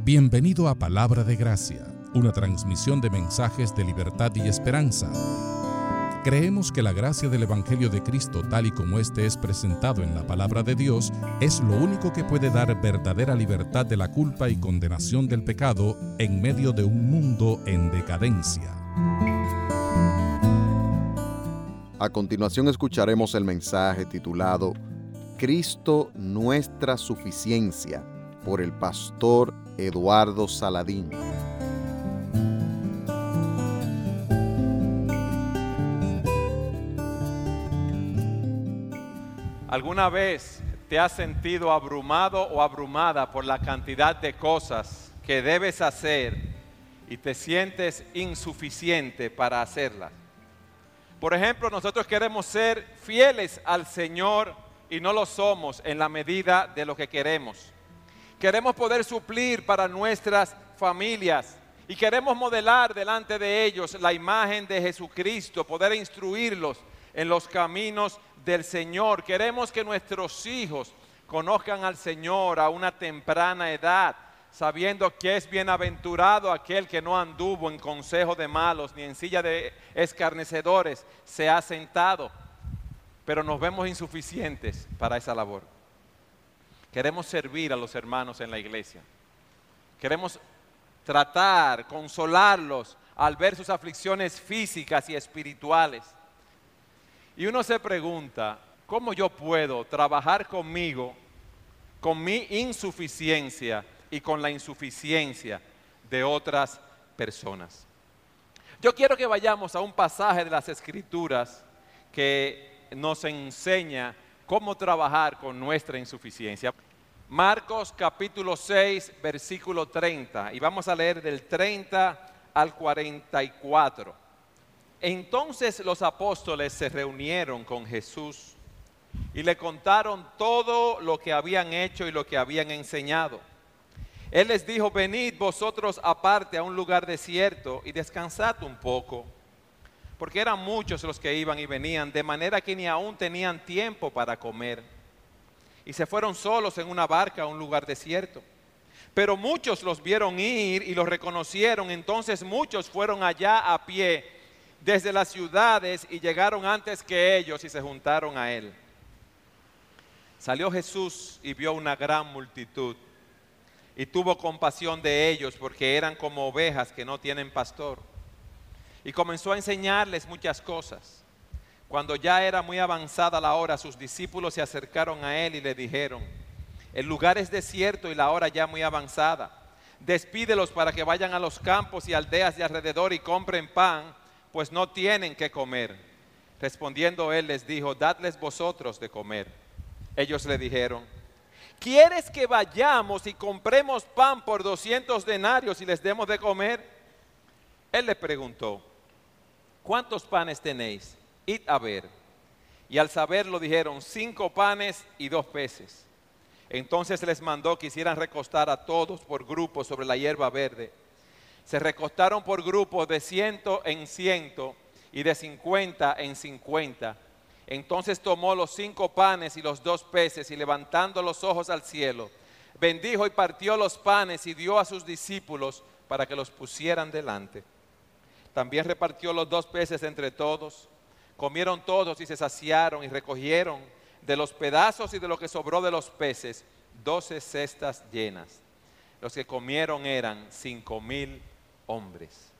Bienvenido a Palabra de Gracia, una transmisión de mensajes de libertad y esperanza. Creemos que la gracia del Evangelio de Cristo, tal y como este es presentado en la Palabra de Dios, es lo único que puede dar verdadera libertad de la culpa y condenación del pecado en medio de un mundo en decadencia. A continuación escucharemos el mensaje titulado Cristo nuestra suficiencia, por el pastor Eduardo Saladín. ¿Alguna vez te has sentido abrumado o abrumada por la cantidad de cosas que debes hacer y te sientes insuficiente para hacerlas? Por ejemplo, nosotros queremos ser fieles al Señor y no lo somos en la medida de lo que queremos. Queremos poder suplir para nuestras familias y queremos modelar delante de ellos la imagen de Jesucristo, poder instruirlos en los caminos del Señor. Queremos que nuestros hijos conozcan al Señor a una temprana edad, sabiendo que es bienaventurado aquel que no anduvo en consejo de malos, ni en silla de escarnecedores se ha sentado. Pero nos vemos insuficientes para esa labor. Queremos servir a los hermanos en la iglesia. Queremos tratar, consolarlos al ver sus aflicciones físicas y espirituales. Y uno se pregunta, ¿cómo yo puedo trabajar conmigo, con mi insuficiencia y con la insuficiencia de otras personas? Yo quiero que vayamos a un pasaje de las Escrituras que nos enseña cómo trabajar con nuestra insuficiencia. Marcos capítulo 6, versículo 30, y vamos a leer del 30 al 44. Entonces los apóstoles se reunieron con Jesús y le contaron todo lo que habían hecho y lo que habían enseñado. Él les dijo: venid vosotros aparte a un lugar desierto y descansad un poco, porque eran muchos los que iban y venían, de manera que ni aún tenían tiempo para comer. Y se fueron solos en una barca a un lugar desierto. Pero muchos los vieron ir y los reconocieron. Entonces muchos fueron allá a pie desde las ciudades y llegaron antes que ellos y se juntaron a él. Salió Jesús y vio una gran multitud y tuvo compasión de ellos, porque eran como ovejas que no tienen pastor. Y comenzó a enseñarles muchas cosas. Cuando ya era muy avanzada la hora, sus discípulos se acercaron a él y le dijeron: el lugar es desierto y la hora ya muy avanzada. Despídelos para que vayan a los campos y aldeas de alrededor y compren pan, pues no tienen qué comer. Respondiendo él les dijo: dadles vosotros de comer. Ellos le dijeron: ¿quieres que vayamos y compremos pan por 200 denarios y les demos de comer? Él les preguntó: ¿cuántos panes tenéis? Id a ver. Y al saberlo dijeron: 5 panes y 2 peces. Entonces les mandó que hicieran recostar a todos por grupos sobre la hierba verde. Se recostaron por grupos de 100 en 100 y de 50 en 50. Entonces tomó los 5 panes y los 2 peces y, levantando los ojos al cielo, bendijo y partió los panes y dio a sus discípulos para que los pusieran delante. También repartió los 2 peces entre todos. Comieron todos y se saciaron, y recogieron de los pedazos y de lo que sobró de los peces 12 cestas llenas. Los que comieron eran 5,000 hombres.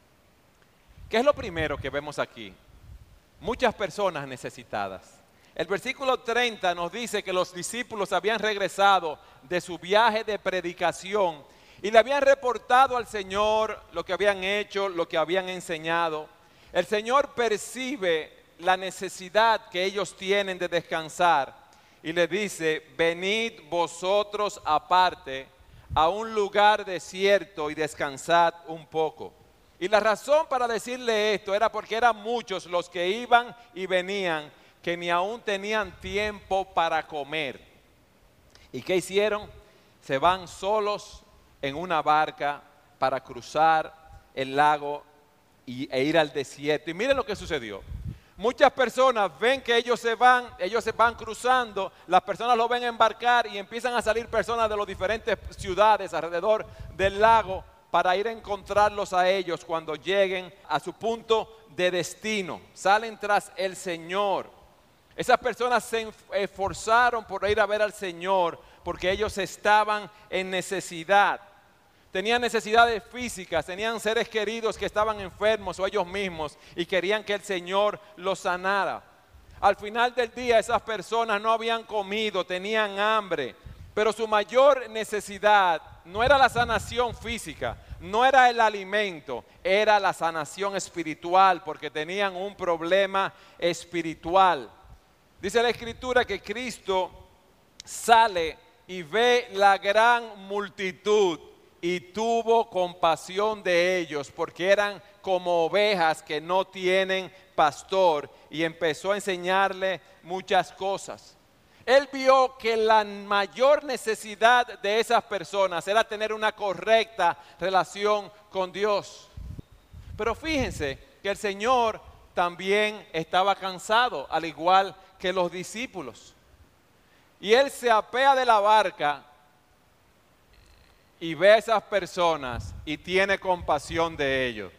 ¿Qué es lo primero que vemos aquí? Muchas personas necesitadas. El versículo 30 nos dice que los discípulos habían regresado de su viaje de predicación y le habían reportado al Señor lo que habían hecho, lo que habían enseñado. El Señor percibe la necesidad que ellos tienen de descansar y le dice: venid vosotros aparte a un lugar desierto y descansad un poco. Y la razón para decirle esto era porque eran muchos los que iban y venían, que ni aún tenían tiempo para comer. ¿Y qué hicieron? Se van solos en una barca para cruzar el lago e ir al desierto. Y miren lo que sucedió. Muchas personas ven que ellos se van cruzando, las personas lo ven embarcar y empiezan a salir personas de las diferentes ciudades alrededor del lago para ir a encontrarlos a ellos cuando lleguen a su punto de destino. Salen tras el Señor. Esas personas se esforzaron por ir a ver al Señor porque ellos estaban en necesidad. Tenían necesidades físicas, tenían seres queridos que estaban enfermos o ellos mismos y querían que el Señor los sanara. Al final del día esas personas no habían comido, tenían hambre, pero su mayor necesidad no era la sanación física, no era el alimento, era la sanación espiritual porque tenían un problema espiritual. Dice la Escritura que Cristo sale y ve la gran multitud y tuvo compasión de ellos porque eran como ovejas que no tienen pastor y empezó a enseñarle muchas cosas. Él vio que la mayor necesidad de esas personas era tener una correcta relación con Dios. Pero fíjense que el Señor también estaba cansado, al igual que los discípulos. Y Él se apea de la barca y ve a esas personas y tiene compasión de ellos.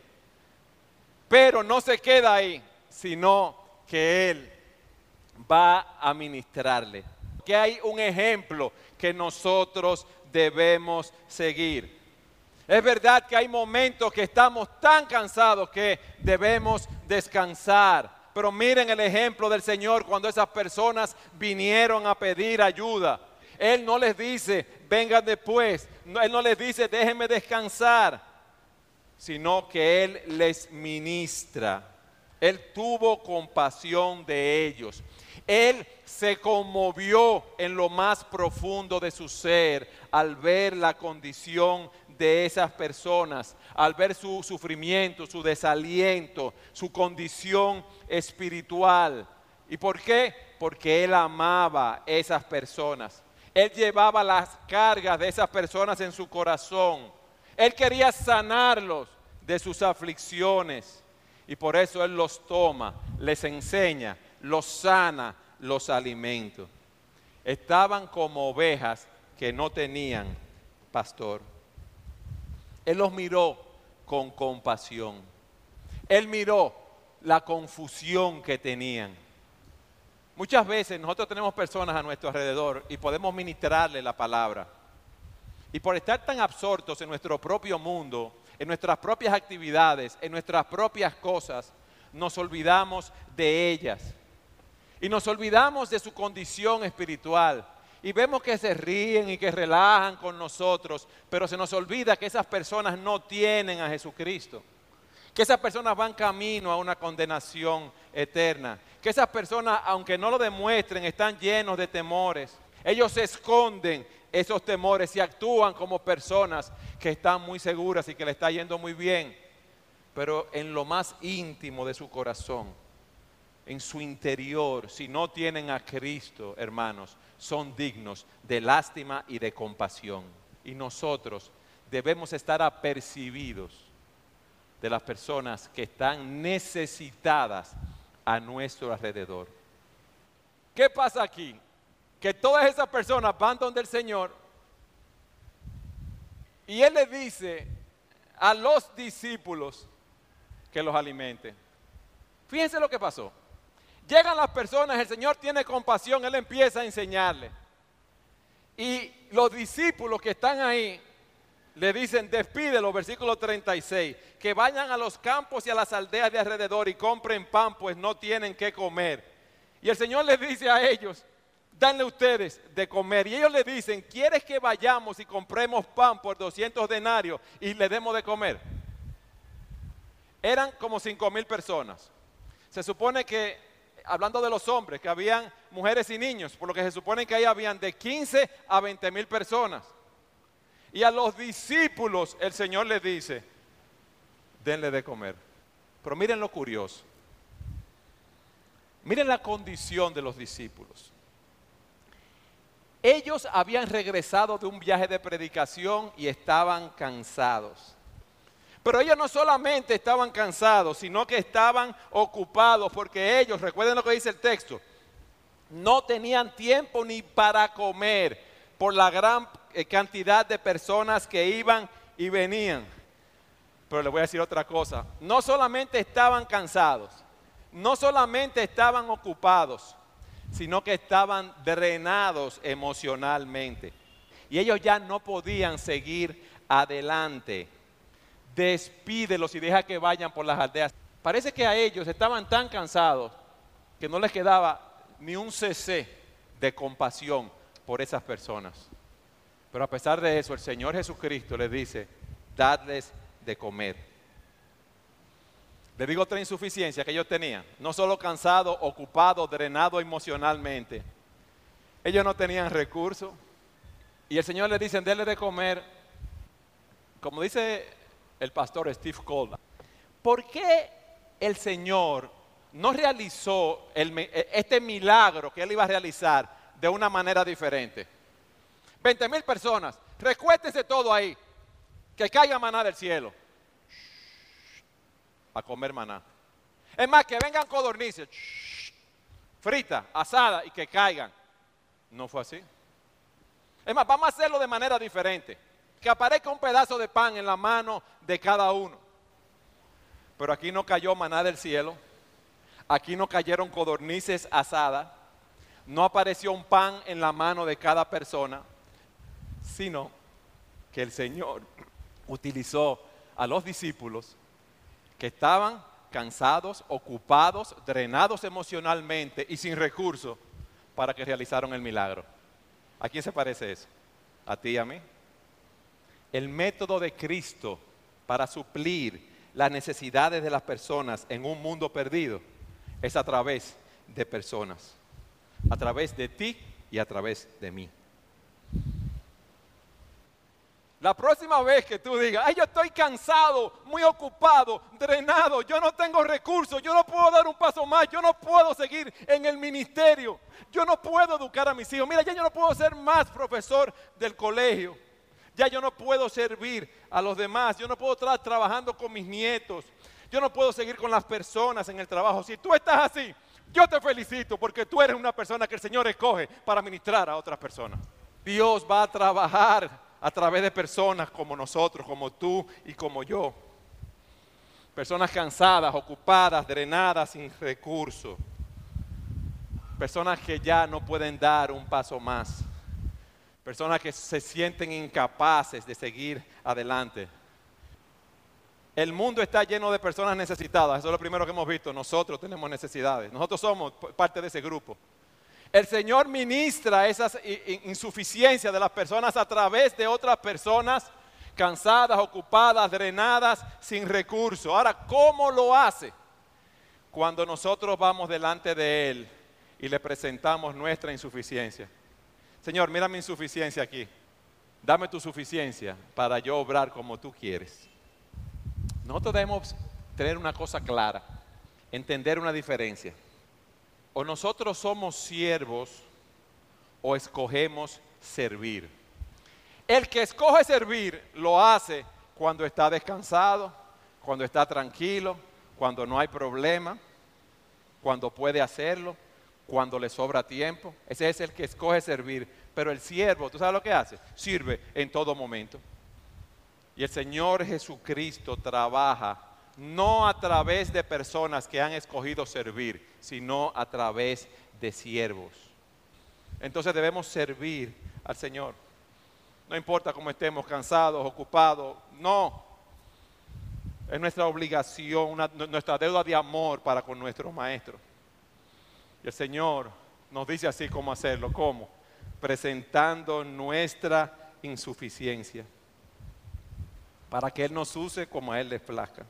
Pero no se queda ahí, sino que Él va a ministrarle. Que hay un ejemplo que nosotros debemos seguir. Es verdad que hay momentos que estamos tan cansados que debemos descansar. Pero miren el ejemplo del Señor cuando esas personas vinieron a pedir ayuda. Él no les dice, vengan después. Él no les dice, déjenme descansar. Sino que Él les ministra. Él tuvo compasión de ellos. Él se conmovió en lo más profundo de su ser al ver la condición de esas personas, al ver su sufrimiento, su desaliento, su condición espiritual. ¿Y por qué? Porque Él amaba a esas personas. Él llevaba las cargas de esas personas en su corazón. Él quería sanarlos de sus aflicciones. Y por eso Él los toma, les enseña, los sana, los alimenta. Estaban como ovejas que no tenían pastor. Él los miró con compasión. Él miró la confusión que tenían. Muchas veces nosotros tenemos personas a nuestro alrededor y podemos ministrarle la palabra. Y por estar tan absortos en nuestro propio mundo, en nuestras propias actividades, en nuestras propias cosas, nos olvidamos de ellas. Y nos olvidamos de su condición espiritual. Y vemos que se ríen y que relajan con nosotros, pero se nos olvida que esas personas no tienen a Jesucristo. Que esas personas van camino a una condenación eterna. Que esas personas, aunque no lo demuestren, están llenos de temores. Ellos esconden esos temores y actúan como personas que están muy seguras y que le está yendo muy bien. Pero en lo más íntimo de su corazón, en su interior, si no tienen a Cristo, hermanos, son dignos de lástima y de compasión. Y nosotros debemos estar apercibidos de las personas que están necesitadas a nuestro alrededor. ¿Qué pasa aquí? Que todas esas personas van donde el Señor y Él le dice a los discípulos que los alimente. Fíjense lo que pasó. Llegan las personas, el Señor tiene compasión, Él empieza a enseñarle. Y los discípulos que están ahí le dicen, despídelo, versículo 36, que vayan a los campos y a las aldeas de alrededor y compren pan, pues no tienen qué comer. Y el Señor les dice a ellos, danle ustedes de comer. Y ellos le dicen, ¿quieres que vayamos y compremos pan por 200 denarios y le demos de comer? Eran como 5,000 personas. Se supone que, hablando de los hombres, que habían mujeres y niños, por lo que se supone que ahí habían de 15 a 20,000 personas. Y a los discípulos el Señor les dice, denle de comer. Pero miren lo curioso. Miren la condición de los discípulos. Ellos habían regresado de un viaje de predicación y estaban cansados. Pero ellos no solamente estaban cansados, sino que estaban ocupados, porque ellos, recuerden lo que dice el texto, no tenían tiempo ni para comer por la gran cantidad de personas que iban y venían. Pero les voy a decir otra cosa, no solamente estaban cansados, no solamente estaban ocupados, sino que estaban drenados emocionalmente. Y ellos ya no podían seguir adelante. Despídelos y deja que vayan por las aldeas. Parece que a ellos estaban tan cansados que no les quedaba ni un cc de compasión por esas personas. Pero a pesar de eso, el Señor Jesucristo les dice, dadles de comer. Les digo otra insuficiencia que ellos tenían. No solo cansados, ocupados, drenados emocionalmente. Ellos no tenían recursos. Y el Señor les dice, denle de comer. Como dice el pastor Steve Colbert, ¿por qué el Señor no realizó este milagro que Él iba a realizar de una manera diferente? 20,000 personas, recuéstense todo ahí, que caiga maná del cielo. A comer maná. Es más, que vengan codornices, fritas, asadas y que caigan. No fue así. Es más, vamos a hacerlo de manera diferente. Que aparezca un pedazo de pan en la mano de cada uno. Pero aquí no cayó maná del cielo. Aquí no cayeron codornices asadas. No apareció un pan en la mano de cada persona. Sino que el Señor utilizó a los discípulos que estaban cansados, ocupados, drenados emocionalmente y sin recursos para que realizaran el milagro. ¿A quién se parece eso? ¿A ti y a mí? El método de Cristo para suplir las necesidades de las personas en un mundo perdido es a través de personas, a través de ti y a través de mí. La próxima vez que tú digas, ay, yo estoy cansado, muy ocupado, drenado, yo no tengo recursos, yo no puedo dar un paso más, yo no puedo seguir en el ministerio, yo no puedo educar a mis hijos, mira, ya yo no puedo ser más profesor del colegio, ya yo no puedo servir a los demás, yo no puedo estar trabajando con mis nietos, yo no puedo seguir con las personas en el trabajo. Si tú estás así, yo te felicito porque tú eres una persona que el Señor escoge para ministrar a otras personas. Dios va a trabajar a través de personas como nosotros, como tú y como yo. Personas cansadas, ocupadas, drenadas, sin recursos. Personas que ya no pueden dar un paso más. Personas que se sienten incapaces de seguir adelante. El mundo está lleno de personas necesitadas. Eso es lo primero que hemos visto. Nosotros tenemos necesidades. Nosotros somos parte de ese grupo. El Señor ministra esas insuficiencias de las personas a través de otras personas cansadas, ocupadas, drenadas, sin recursos. Ahora, ¿cómo lo hace? Cuando nosotros vamos delante de Él y le presentamos nuestra insuficiencia. Señor, mira mi insuficiencia aquí. Dame tu suficiencia para yo obrar como tú quieres. Nosotros debemos tener una cosa clara, entender una diferencia. O nosotros somos siervos o escogemos servir. El que escoge servir lo hace cuando está descansado, cuando está tranquilo, cuando no hay problema, cuando puede hacerlo, cuando le sobra tiempo. Ese es el que escoge servir. Pero el siervo, ¿tú sabes lo que hace? Sirve en todo momento. Y el Señor Jesucristo trabaja no a través de personas que han escogido servir, sino a través de siervos. Entonces debemos servir al Señor. No importa cómo estemos, cansados, ocupados, no. Es nuestra obligación, nuestra deuda de amor para con nuestro Maestro. Y el Señor nos dice así cómo hacerlo. ¿Cómo? Presentando nuestra insuficiencia para que Él nos use como a Él le plazca.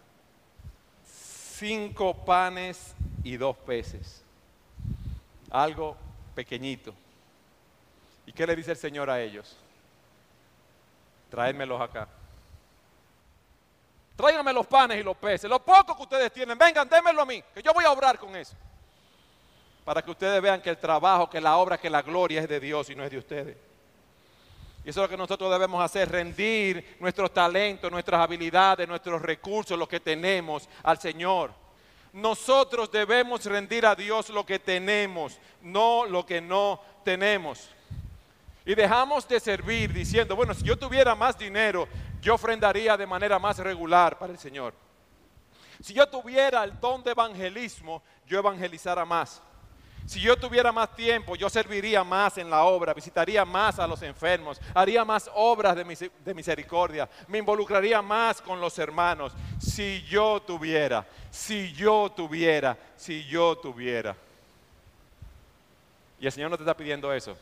5 panes y 2 peces. Algo pequeñito. ¿Y qué le dice el Señor a ellos? Tráenmelos acá. Tráiganme los panes y los peces. Lo poco que ustedes tienen, vengan, démenlo a mí, que yo voy a obrar con eso. Para que ustedes vean que el trabajo, que la obra, que la gloria es de Dios y no es de ustedes. Y eso es lo que nosotros debemos hacer, rendir nuestros talentos, nuestras habilidades, nuestros recursos, lo que tenemos al Señor. Nosotros debemos rendir a Dios lo que tenemos, no lo que no tenemos. Y dejamos de servir diciendo, bueno, si yo tuviera más dinero, yo ofrendaría de manera más regular para el Señor. Si yo tuviera el don de evangelismo, yo evangelizara más. Si yo tuviera más tiempo, yo serviría más en la obra, visitaría más a los enfermos, haría más obras de misericordia, me involucraría más con los hermanos. Si yo tuviera. Y el Señor no te está pidiendo eso.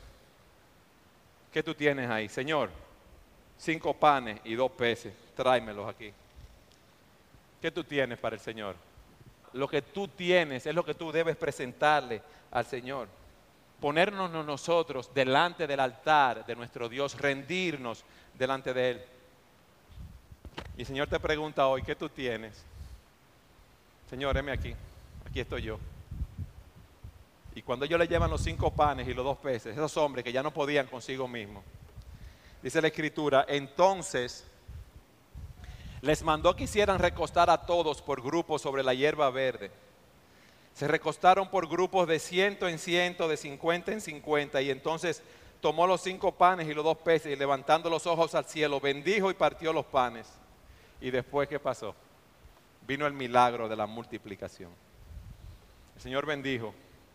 ¿Qué tú tienes ahí? Señor, 5 panes y 2 peces, tráemelos aquí. ¿Qué tú tienes para el Señor? Lo que tú tienes es lo que tú debes presentarle al Señor. Ponernos nosotros delante del altar de nuestro Dios, rendirnos delante de Él. Y el Señor te pregunta hoy, ¿qué tú tienes? Señor, heme aquí estoy yo. Y cuando ellos le llevan los 5 panes y los 2 peces, esos hombres que ya no podían consigo mismos, dice la Escritura, entonces les mandó que hicieran recostar a todos por grupos sobre la hierba verde. Se recostaron por grupos de 100 en 100, de 50 en 50, y entonces tomó los 5 panes y los 2 peces, y levantando los ojos al cielo, bendijo y partió los panes. Y después, ¿qué pasó? Vino el milagro de la multiplicación. El Señor bendijo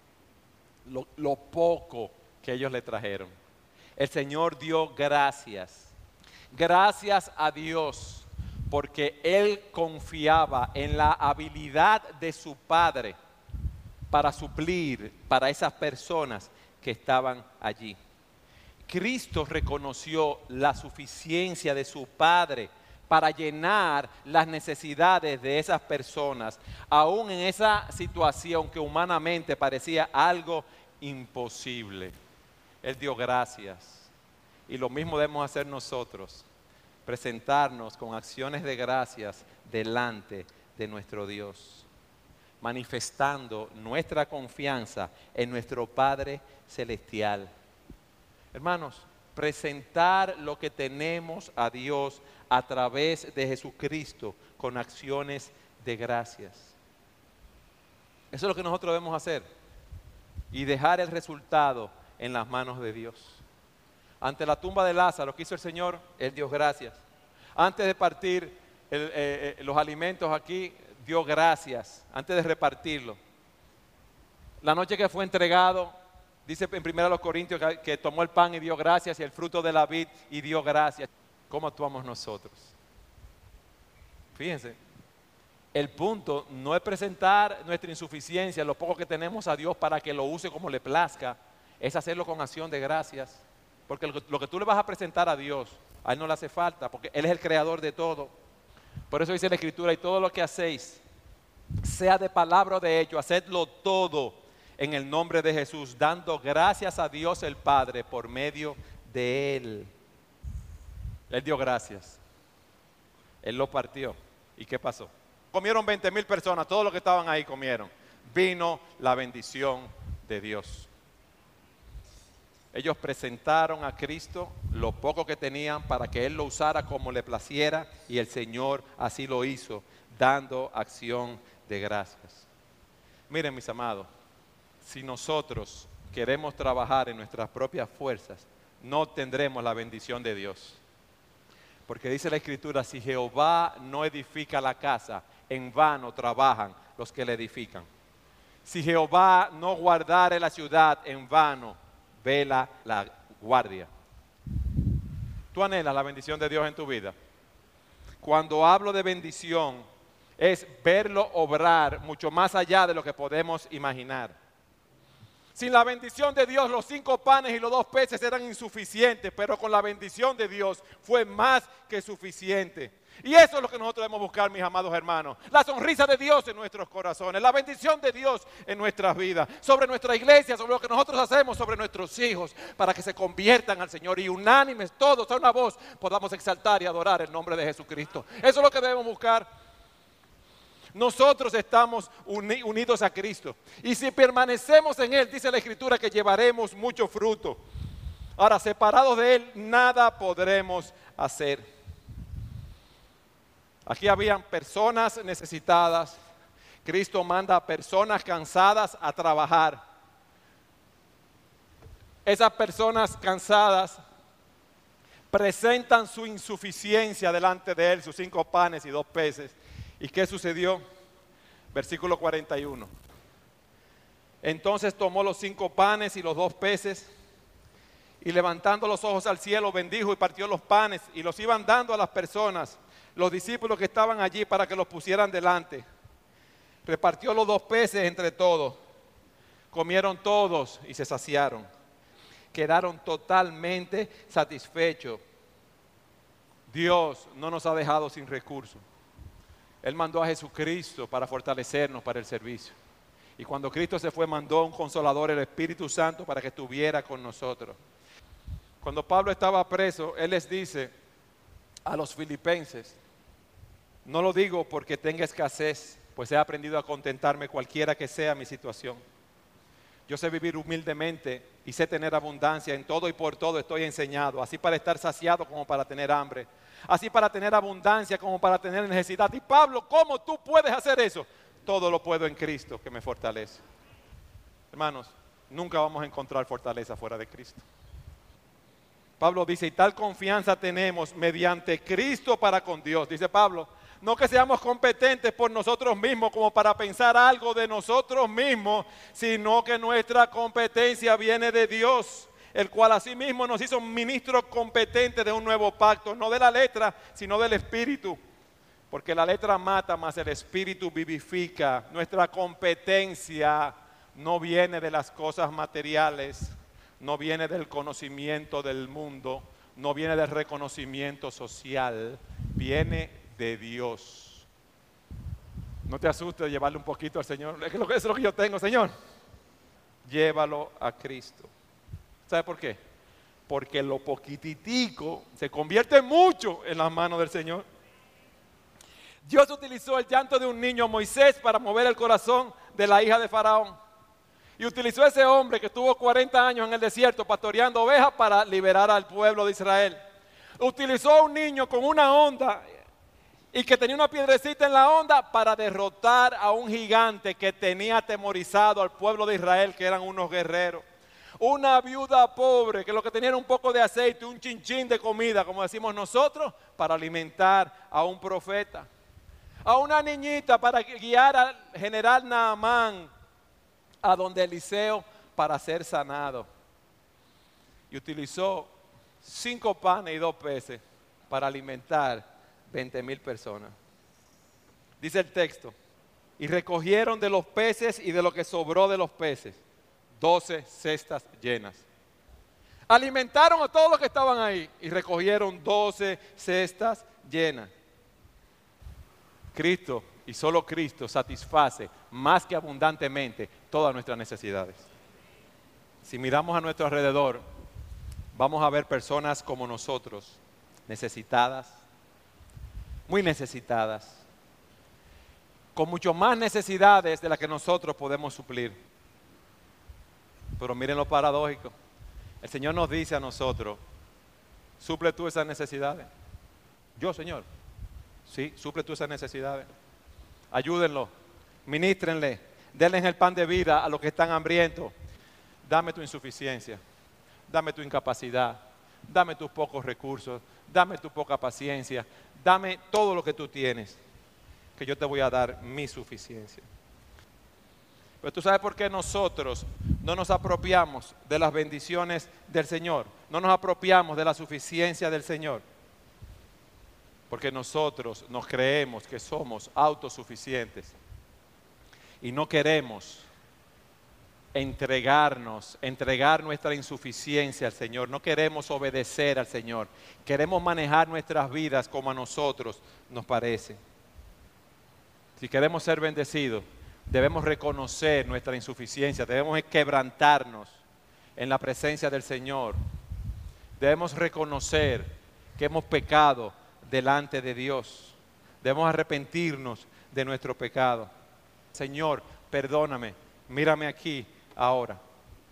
lo poco que ellos le trajeron. El Señor dio gracias. Gracias a Dios, porque Él confiaba en la habilidad de su Padre para suplir para esas personas que estaban allí. Cristo reconoció la suficiencia de su Padre para llenar las necesidades de esas personas, aún en esa situación que humanamente parecía algo imposible. Él dio gracias. Y lo mismo debemos hacer nosotros, presentarnos con acciones de gracias delante de nuestro Dios, manifestando nuestra confianza en nuestro Padre Celestial. Hermanos, presentar lo que tenemos a Dios a través de Jesucristo con acciones de gracias. Eso es lo que nosotros debemos hacer y dejar el resultado en las manos de Dios. Ante la tumba de Lázaro, ¿qué hizo el Señor? Él dio gracias. Antes de partir los alimentos aquí, dio gracias. Antes de repartirlo. La noche que fue entregado, dice en 1 Corintios que tomó el pan y dio gracias, y el fruto de la vid y dio gracias. ¿Cómo actuamos nosotros? Fíjense, el punto no es presentar nuestra insuficiencia, lo poco que tenemos a Dios para que lo use como le plazca, es hacerlo con acción de gracias. Porque lo que tú le vas a presentar a Dios, a Él no le hace falta, porque Él es el creador de todo. Por eso dice la Escritura, y todo lo que hacéis, sea de palabra o de hecho, hacedlo todo en el nombre de Jesús, dando gracias a Dios el Padre por medio de Él. Él dio gracias. Él lo partió. ¿Y qué pasó? Comieron 20,000 personas, todos los que estaban ahí comieron. Vino la bendición de Dios. Ellos presentaron a Cristo lo poco que tenían para que Él lo usara como le placiera, y el Señor así lo hizo, dando acción de gracias. Miren, mis amados, si nosotros queremos trabajar en nuestras propias fuerzas, no tendremos la bendición de Dios. Porque dice la Escritura, si Jehová no edifica la casa, en vano trabajan los que la edifican. Si Jehová no guardare la ciudad, en vano vela la guardia. ¿Tú anhelas la bendición de Dios en tu vida? Cuando hablo de bendición, es verlo obrar mucho más allá de lo que podemos imaginar. Sin la bendición de Dios, los 5 panes y los 2 peces eran insuficientes, pero con la bendición de Dios fue más que suficiente. Y eso es lo que nosotros debemos buscar, mis amados hermanos. La sonrisa de Dios en nuestros corazones, la bendición de Dios en nuestras vidas, sobre nuestra iglesia, sobre lo que nosotros hacemos, sobre nuestros hijos, para que se conviertan al Señor y unánimes, todos a una voz, podamos exaltar y adorar el nombre de Jesucristo. Eso es lo que debemos buscar. Nosotros estamos unidos a Cristo, y si permanecemos en Él, dice la Escritura que llevaremos mucho fruto. Ahora, separados de Él, nada podremos hacer. Aquí habían personas necesitadas. Cristo manda a personas cansadas a trabajar. Esas personas cansadas presentan su insuficiencia delante de Él, sus 5 panes y 2 peces. ¿Y qué sucedió? Versículo 41. Entonces tomó los 5 panes y los 2 peces y levantando los ojos al cielo bendijo y partió los panes y los iban dando a las personas, los discípulos que estaban allí para que los pusieran delante. Repartió los 2 peces entre todos. Comieron todos y se saciaron. Quedaron totalmente satisfechos. Dios no nos ha dejado sin recursos. Él mandó a Jesucristo para fortalecernos para el servicio. Y cuando Cristo se fue, mandó un consolador, el Espíritu Santo, para que estuviera con nosotros. Cuando Pablo estaba preso, él les dice a los filipenses: no lo digo porque tenga escasez, pues he aprendido a contentarme cualquiera que sea mi situación. Yo sé vivir humildemente y sé tener abundancia. En todo y por todo estoy enseñado, así para estar saciado como para tener hambre, así para tener abundancia como para tener necesidad. Y Pablo, ¿cómo tú puedes hacer eso? Todo lo puedo en Cristo que me fortalece. Hermanos, nunca vamos a encontrar fortaleza fuera de Cristo. Pablo dice, y tal confianza tenemos mediante Cristo para con Dios. Dice Pablo, no que seamos competentes por nosotros mismos como para pensar algo de nosotros mismos, sino que nuestra competencia viene de Dios, el cual asimismo nos hizo ministros competentes de un nuevo pacto, no de la letra, sino del Espíritu. Porque la letra mata, mas el Espíritu vivifica. Nuestra competencia no viene de las cosas materiales, no viene del conocimiento del mundo, no viene del reconocimiento social, viene de Dios. No te asustes de llevarle un poquito al Señor. Es lo que yo tengo, Señor. Llévalo a Cristo. ¿Sabe por qué? Porque lo poquititico se convierte mucho en las manos del Señor. Dios utilizó el llanto de un niño, Moisés, para mover el corazón de la hija de Faraón. Y utilizó a ese hombre que estuvo 40 años en el desierto pastoreando ovejas para liberar al pueblo de Israel. Utilizó a un niño con una honda y que tenía una piedrecita en la honda para derrotar a un gigante que tenía atemorizado al pueblo de Israel, que eran unos guerreros. Una viuda pobre que lo que tenía era un poco de aceite, un chinchín de comida, como decimos nosotros, para alimentar a un profeta. A una niñita para guiar al general Naamán a donde Eliseo para ser sanado. Y utilizó 5 panes y 2 peces para alimentar 20,000 personas. Dice el texto, y recogieron de los peces y de lo que sobró de los peces 12 cestas llenas. Alimentaron a todos los que estaban ahí y recogieron 12 cestas llenas. Cristo y solo Cristo satisface más que abundantemente todas nuestras necesidades. Si miramos a nuestro alrededor, vamos a ver personas como nosotros, necesitadas, muy necesitadas, con mucho más necesidades de las que nosotros podemos suplir. Pero miren lo paradójico. El Señor nos dice a nosotros, suple tú esas necesidades. Yo, Señor. Sí, suple tú esas necesidades. Ayúdenlo, ministrenle, denles el pan de vida a los que están hambrientos. Dame tu insuficiencia, dame tu incapacidad, dame tus pocos recursos, dame tu poca paciencia, dame todo lo que tú tienes, que yo te voy a dar mi suficiencia. Pero tú sabes por qué nosotros no nos apropiamos de las bendiciones del Señor, no nos apropiamos de la suficiencia del Señor. Porque nosotros nos creemos que somos autosuficientes y no queremos entregar nuestra insuficiencia al Señor. No queremos obedecer al Señor. Queremos manejar nuestras vidas como a nosotros nos parece. Si queremos ser bendecidos, debemos reconocer nuestra insuficiencia, debemos quebrantarnos en la presencia del Señor. Debemos reconocer que hemos pecado delante de Dios. Debemos arrepentirnos de nuestro pecado. Señor, perdóname, mírame aquí ahora. Eso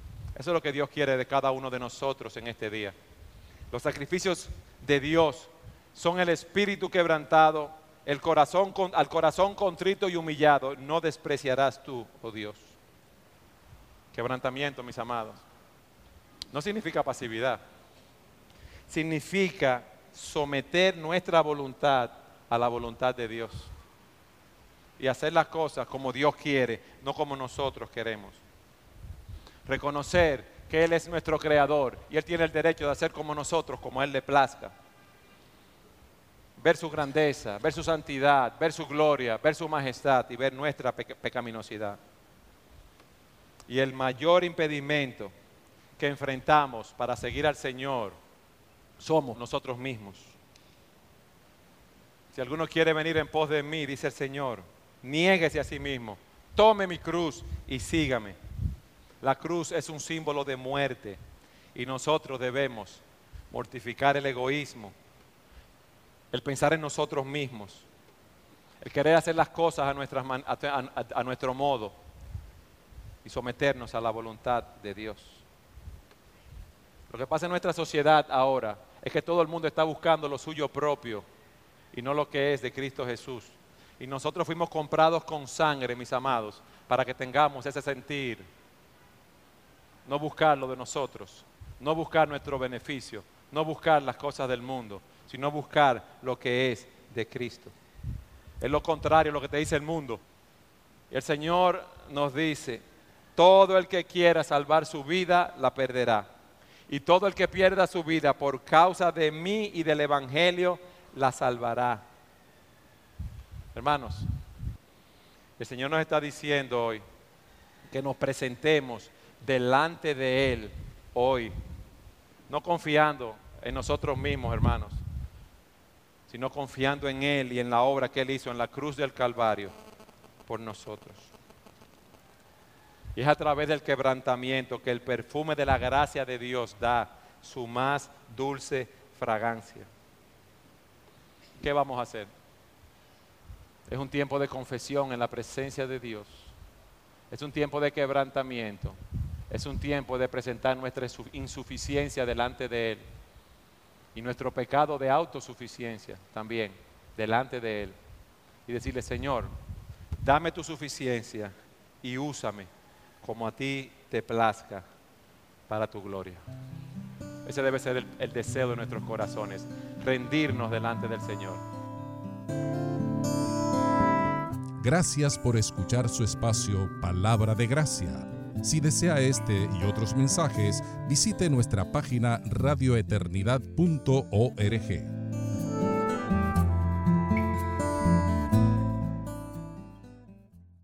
Eso es lo que Dios quiere de cada uno de nosotros en este día. Los sacrificios de Dios son el espíritu quebrantado, al corazón contrito y humillado. No despreciarás tú, oh Dios. Quebrantamiento, mis amados, no significa pasividad. Significa someter nuestra voluntad a la voluntad de Dios y hacer las cosas como Dios quiere, no como nosotros queremos. Reconocer que Él es nuestro creador y Él tiene el derecho de hacer como nosotros, como a Él le plazca. Ver su grandeza, ver su santidad, ver su gloria, ver su majestad y ver nuestra pecaminosidad. Y el mayor impedimento que enfrentamos para seguir al Señor somos nosotros mismos. Si alguno quiere venir en pos de mí, dice el Señor, niéguese a sí mismo, tome mi cruz y sígame. La cruz es un símbolo de muerte y nosotros debemos mortificar el egoísmo, el pensar en nosotros mismos, el querer hacer las cosas a nuestro modo y someternos a la voluntad de Dios. Lo que pasa en nuestra sociedad ahora es que todo el mundo está buscando lo suyo propio y no lo que es de Cristo Jesús. Y nosotros fuimos comprados con sangre, mis amados, para que tengamos ese sentir. No buscar lo de nosotros, no buscar nuestro beneficio, no buscar las cosas del mundo, sino buscar lo que es de Cristo. Es lo contrario a lo que te dice el mundo. Y el Señor nos dice, todo el que quiera salvar su vida, la perderá. Y todo el que pierda su vida por causa de mí y del Evangelio, la salvará. Hermanos, el Señor nos está diciendo hoy que nos presentemos delante de Él hoy, no confiando en nosotros mismos, hermanos, sino confiando en Él y en la obra que Él hizo en la cruz del Calvario por nosotros. Y es a través del quebrantamiento que el perfume de la gracia de Dios da su más dulce fragancia. ¿Qué vamos a hacer? Es un tiempo de confesión en la presencia de Dios. Es un tiempo de quebrantamiento. Es un tiempo de presentar nuestra insuficiencia delante de Él. Y nuestro pecado de autosuficiencia también delante de Él. Y decirle, Señor, dame tu suficiencia y úsame como a ti te plazca para tu gloria. Ese debe ser el deseo de nuestros corazones, rendirnos delante del Señor. Gracias por escuchar su espacio Palabra de Gracia. Si desea este y otros mensajes, visite nuestra página radioeternidad.org.